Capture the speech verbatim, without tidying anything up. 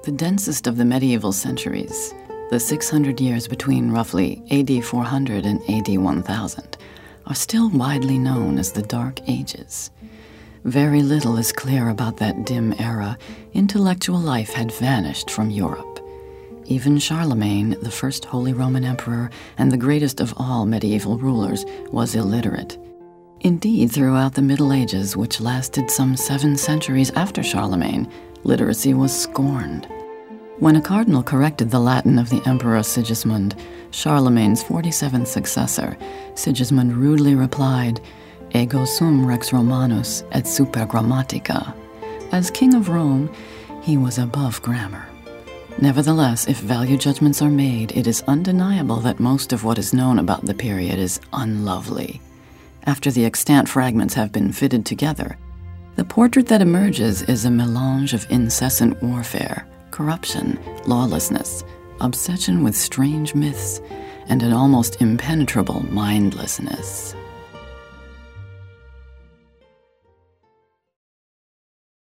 The densest of the medieval centuries, the six hundred years between roughly A D four hundred and A D one thousand, are still widely known as the Dark Ages. Very little is clear about that dim era. Intellectual life had vanished from Europe. Even Charlemagne, the first Holy Roman Emperor and the greatest of all medieval rulers, was illiterate. Indeed, throughout the Middle Ages, which lasted some seven centuries after Charlemagne, literacy was scorned. When a cardinal corrected the Latin of the Emperor Sigismund, Charlemagne's forty-seventh successor, Sigismund rudely replied, "Ego sum rex Romanus et super grammatica." As king of Rome, he was above grammar. Nevertheless, if value judgments are made, it is undeniable that most of what is known about the period is unlovely. After the extant fragments have been fitted together, the portrait that emerges is a melange of incessant warfare, corruption, lawlessness, obsession with strange myths, and an almost impenetrable mindlessness.